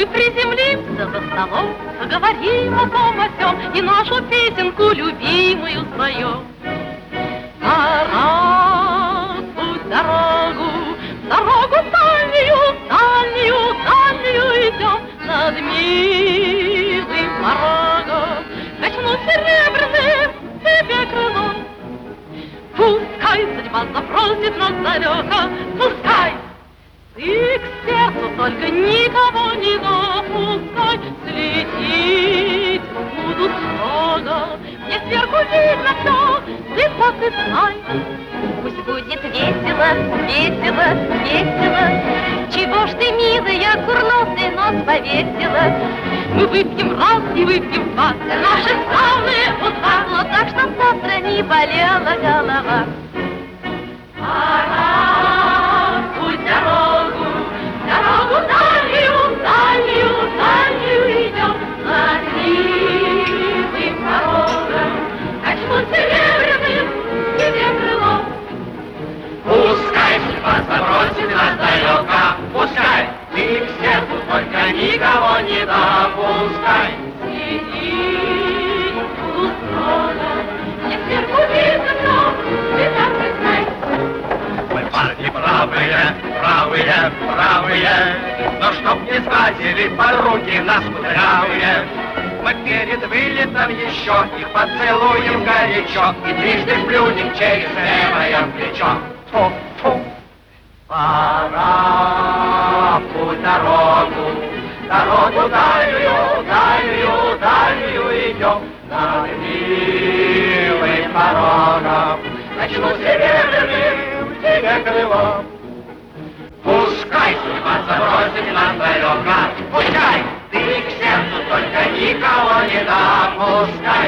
Мы приземлимся за столом, поговорим о том о сём и нашу песенку любимую споем. Путь дорогу, дорогу дальнюю, дальнюю, дальнюю идем над милым порогом. Качну серебряным тебе крылом. Пускай судьба запросит нас далеко, пускай. Ты к сердцу только никого не допускай, слететь буду строго. Мне сверху видно все, ты так и знай. Пусть будет весело, весело, весело. Чего ж ты, милая, курносый нос повесила? Мы выпьем раз и выпьем два за наши славные уста, но так, чтоб завтра не болела голова. Пора, пусть дорогу, дорогу дальнюю, дальнюю, дальнюю идем над милым порогом. Качну серебряным тебе крылом. Пускай судьба забросит нас далеко, пускай ты к сердцу только никого не допускай. Следить буду строго, мне сверху видно все, ты так и знай. Мы парни правые, правые, правые, но чтоб не схватили подруги нас кудрявые, мы перед вылетом еще их поцелуем горячо и трижды плюнем через левое плечо. Фу-фу. Пора путь дорогу, дорогу дальнюю, дальнюю, дальнюю идем над милым порогом. Начну серебряным тебе крылом. Пускай судьба забросит нас далеко, пускай ты к сердцу только никого не допускай.